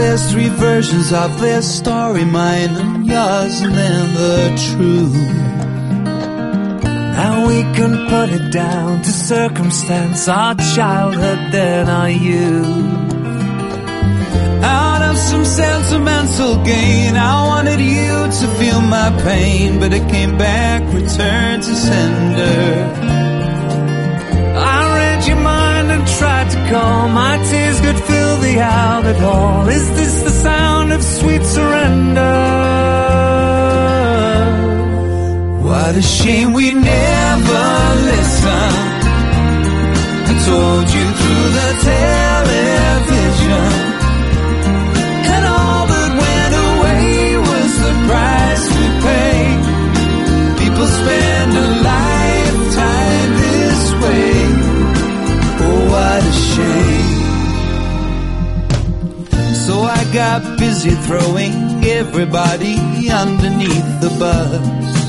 there's three versions of their story, mine and yours, and then the truth. And we can put it down to circumstance, our childhood, then our youth. Out of some sentimental gain, I wanted you to feel my pain, but it came back, returned to sender. I read your mind and tried to calm, my tears could fill the Albert Hall. Is this the sound of sweet surrender? What a shame we never listened. I told you through the television, and all that went away was the price we paid. People spend a lifetime this way. Oh, what a shame. So I got busy throwing everybody underneath the bus.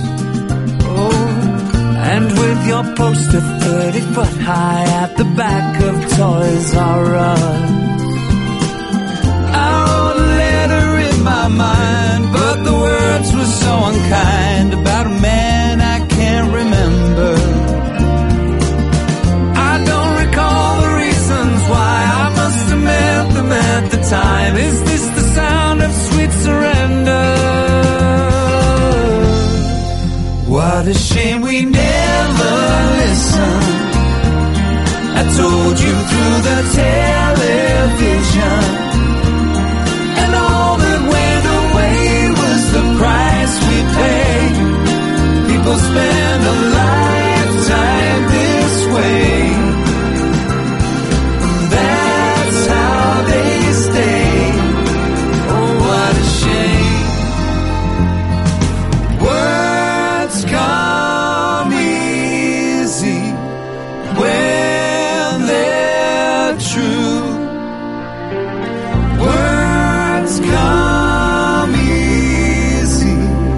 And with your poster 30 foot high at the back of Toys R Us, I wrote a letter in my mind, but the words were so unkind, about a man I can't remember. I don't recall the reasons why, I must have met them at the time. Is this the sound of sweet surrender? What a shame we never listened. I told you through the television, and all that went away was the price we paid. People spend a lifetime this way. That's how they stay. Oh, what a shame. Words come easy when they're true. Words come easy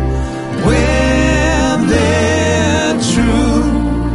when they're true.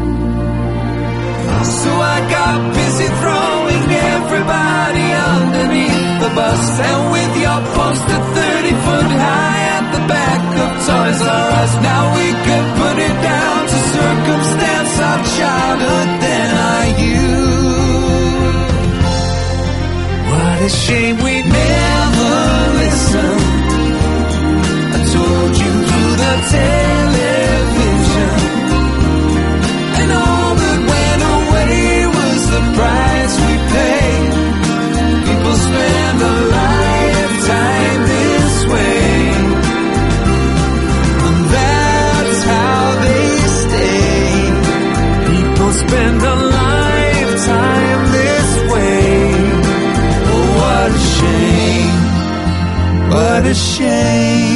So I got busy throwing everybody underneath the bus, and with your poster 30 foot high at the back of Toys R Us, now we can put it down to circumstance, our childhood, then our youth. What a shame we Never listened. I told you through the television, and all that went away was the price we paid. People spend a lifetime this way, and that's how they stay. People spend a lifetime this way. Oh, what a shame. What a shame.